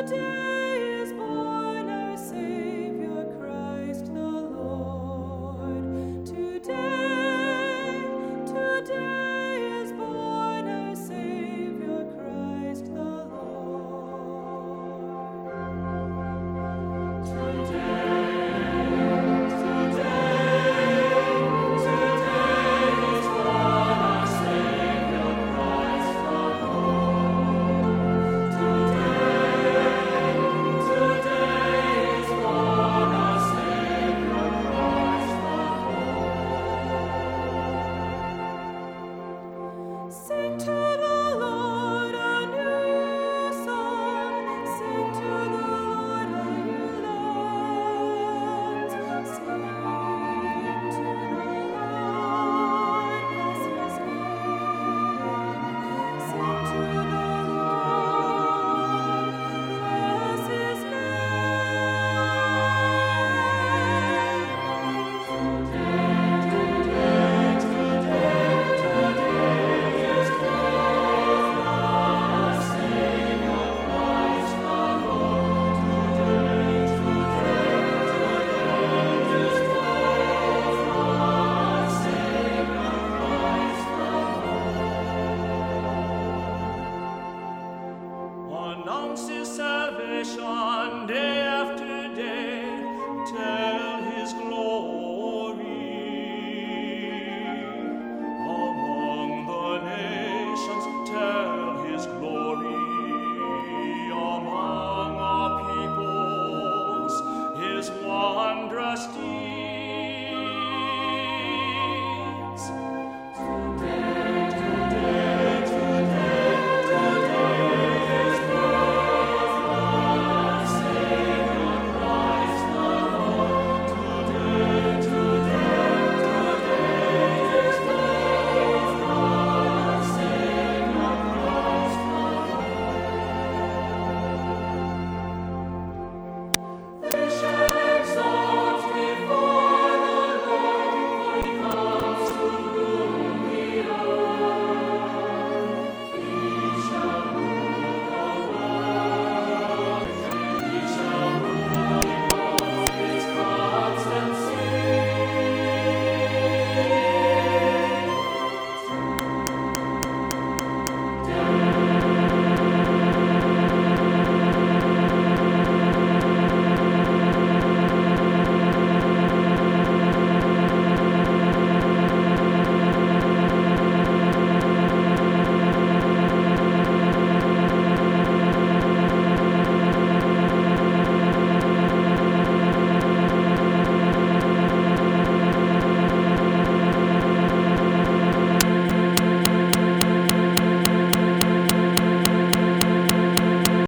Today is born our Savior Christ the Lord. Today is born our Savior Christ the Lord. Sing to the Lord a new song. Sing to the Lord, all you lands. Sing to the Lord, bless His name. Sing to the Lord, bless His Announce His salvation day.